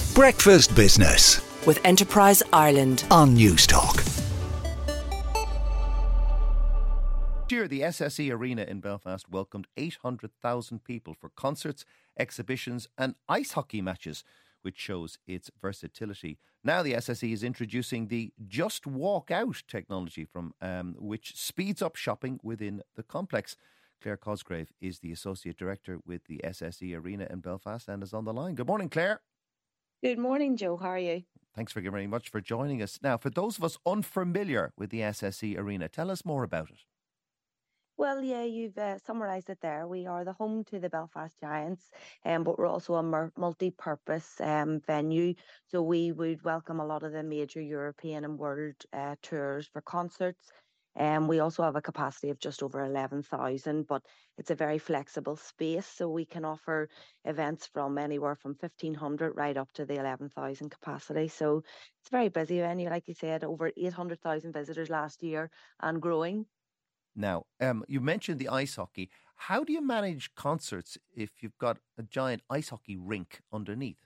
Breakfast Business with Enterprise Ireland on Newstalk. This year, the SSE Arena in Belfast welcomed 800,000 people for concerts, exhibitions and ice hockey matches, which shows its versatility. Now the SSE is introducing the Just Walk Out technology which speeds up shopping within the complex. Claire Cosgrave is the Associate Director with the SSE Arena in Belfast and is on the line. Good morning, Claire. Good morning, Joe. How are you? Thanks very much for joining us. Now, for those of us unfamiliar with the SSE Arena, tell us more about it. Well, yeah, you've summarised it there. We are the home to the Belfast Giants, but we're also a multi-purpose venue. So we would welcome a lot of the major European and world tours for concerts. We also have a capacity of just over 11,000, but it's a very flexible space. So we can offer events from anywhere from 1,500 right up to the 11,000 capacity. So it's a very busy venue, like you said, over 800,000 visitors last year and growing. Now, you mentioned the ice hockey. How do you manage concerts if you've got a giant ice hockey rink underneath?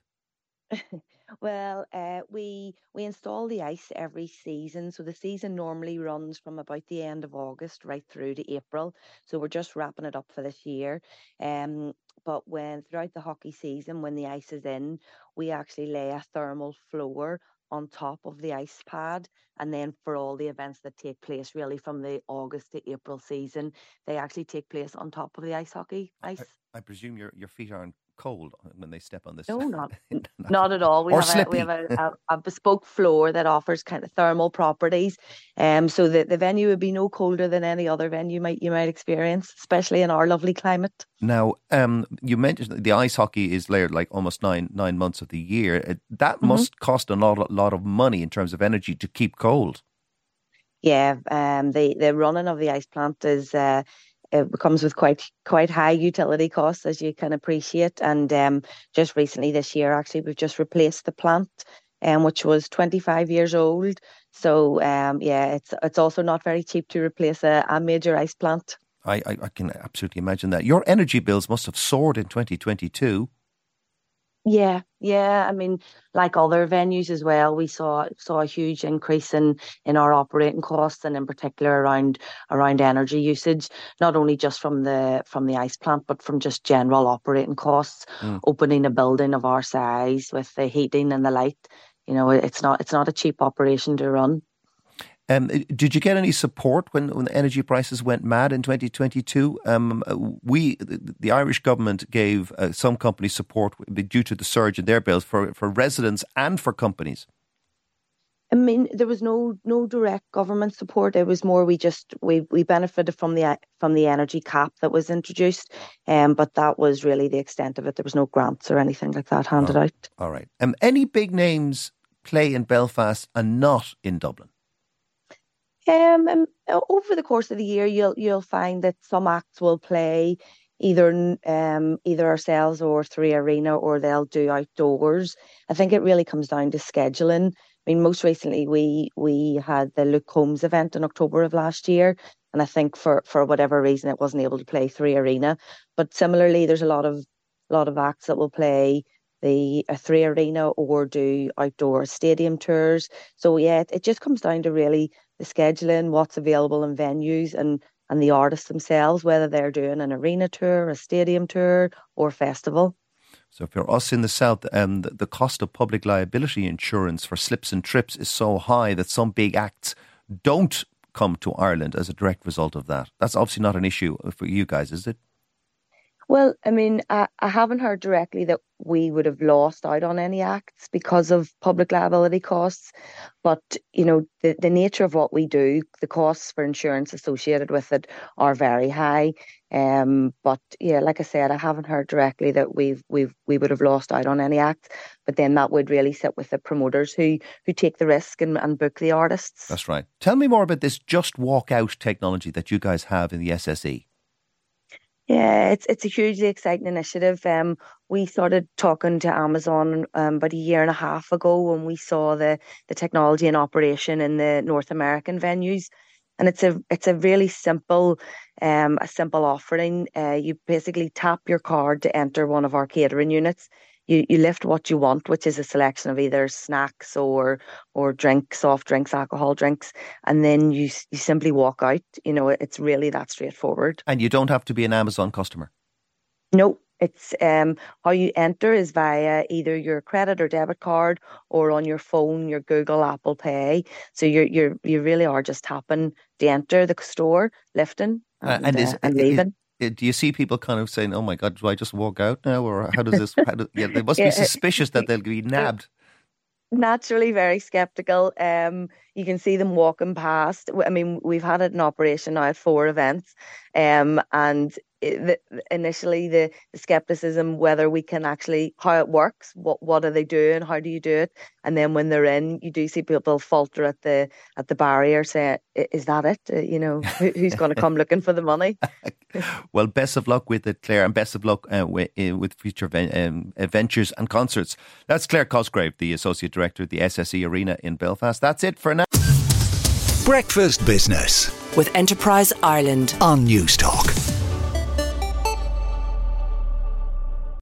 Well, we install the ice every season. So the season normally runs from about the end of August right through to April. So we're just wrapping it up for this year. But throughout the hockey season, when the ice is in, we actually lay a thermal floor on top of the ice pad. And then for all the events that take place really from the August to April season, they actually take place on top of the ice hockey ice. I presume your feet aren't cold when they step on this. No, not at all. We have a bespoke floor that offers kind of thermal properties. So the venue would be no colder than any other venue you might experience, especially in our lovely climate. Now, you mentioned the ice hockey is layered like almost nine months of the year. That must cost a lot of money in terms of energy to keep cold. Yeah, the running of the ice plant is it comes with quite high utility costs, as you can appreciate. And just recently this year, actually, we've just replaced the plant, which was 25 years old. So it's also not very cheap to replace a major ice plant. I can absolutely imagine that. Your energy bills must have soared in 2022. Yeah. I mean, like other venues as well, we saw a huge increase in our operating costs, and in particular around energy usage, not only just from the ice plant, but from just general operating costs. Opening a building of our size with the heating and the light, it's not a cheap operation to run. Did you get any support when energy prices went mad in 2022? The Irish government gave some companies support due to the surge in their bills for residents and for companies. I mean, there was no direct government support. It was more we benefited from the energy cap that was introduced, but that was really the extent of it. There was no grants or anything like that handed out. All right. Any big names play in Belfast and not in Dublin? Over the course of the year, you'll find that some acts will play either ourselves or 3 Arena, or they'll do outdoors. I think it really comes down to scheduling. I mean, most recently we had the Luke Combs event in October of last year, and I think for whatever reason it wasn't able to play 3 Arena. But similarly, there's a lot of acts that will play the 3 Arena or do outdoor stadium tours. So yeah, it just comes down to really the scheduling, what's available in venues, and the artists themselves, whether they're doing an arena tour, a stadium tour or festival. So for us in the south, the cost of public liability insurance for slips and trips is so high that some big acts don't come to Ireland as a direct result of that. That's obviously not an issue for you guys, is it? Well, I mean, I haven't heard directly that we would have lost out on any acts because of public liability costs. But, the nature of what we do, the costs for insurance associated with it are very high. But yeah, like I said, I haven't heard directly that we would have lost out on any acts. But then that would really sit with the promoters who take the risk and book the artists. That's right. Tell me more about this Just Walk Out technology that you guys have in the SSE. Yeah, it's a hugely exciting initiative. We started talking to Amazon about a year and a half ago when we saw the technology in operation in the North American venues, and it's a really simple offering. You basically tap your card to enter one of our catering units. you lift what you want, which is a selection of either snacks or drinks, soft drinks, alcohol drinks, and then you simply walk out. It's really that straightforward. And you don't have to be an Amazon customer. No. It's how you enter is via either your credit or debit card or on your phone, your Google, Apple Pay. So you really are just tapping to enter the store, lifting and leaving. Do you see people kind of saying, "Oh my God, do I just walk out now?" Or how does this? They must be suspicious that they'll be nabbed. Naturally very skeptical. You can see them walking past. I mean, we've had it in operation now at 4 events, and initially the skepticism whether we can actually, how it works, what are they doing, how do you do it, and then when they're in, you do see people falter at the barrier saying, "Is that it? Who's going to come looking for the money?" Well, best of luck with it, Claire, and best of luck with future ventures and concerts. That's Claire Cosgrave, the Associate Director of the SSE Arena in Belfast. That's it for now. Breakfast Business with Enterprise Ireland on Newstalk.